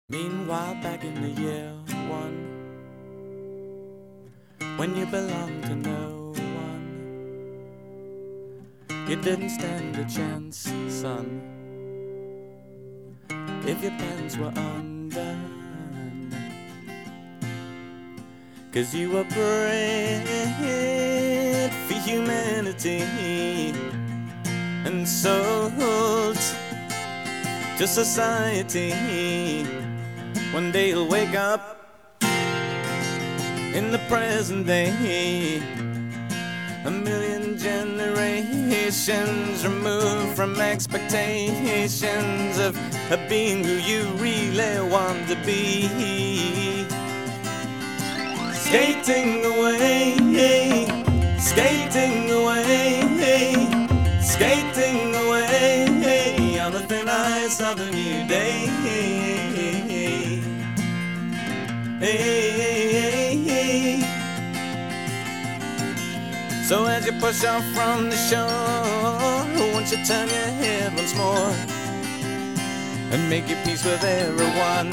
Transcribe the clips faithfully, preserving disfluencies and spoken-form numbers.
Meanwhile, back in the year one, when you belonged to no one, you didn't stand a chance, son, if your pants were undone. 'Cause you were bred for humanity and sold to society. One day you'll wake up in the present day, a million generations removed from expectations of, of being who you really want to be. Skating away, skating away, skating away on the thin ice of a new day. Hey, hey, hey. So as you push off from the shore, won't you turn your head once more and make your peace with everyone?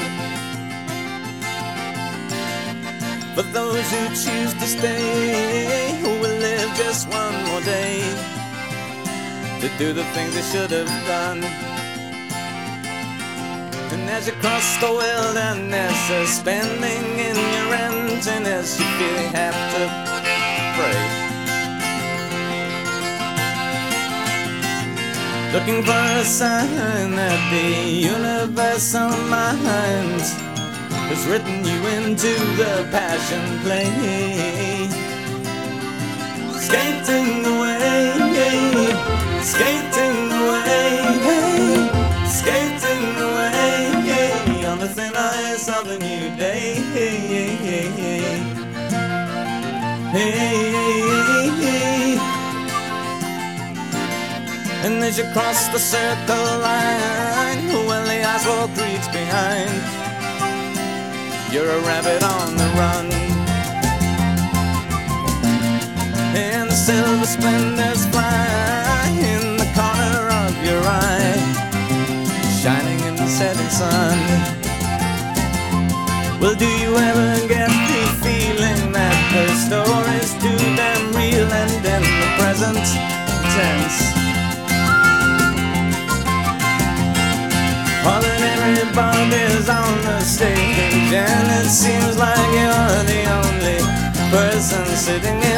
For those who choose to stay, who will live just one more day to do the things they should have done. And as you cross the wilderness, suspending in your emptiness, you feel you have to pray, looking for a sign that the universal mind has written you into the passion play. Skating away, skating away, skating away on the thin ice of a new day. Hey, and as you cross the circle line, well, the ice wall creaks behind. You're a rabbit on the run, and the silver splendors fly in the corner of your eye, shining in the setting sun. Well, do you ever get the feeling that the story's too damn real and in the present tense? All that everybody's on the stage, and it seems like you're the only person sitting in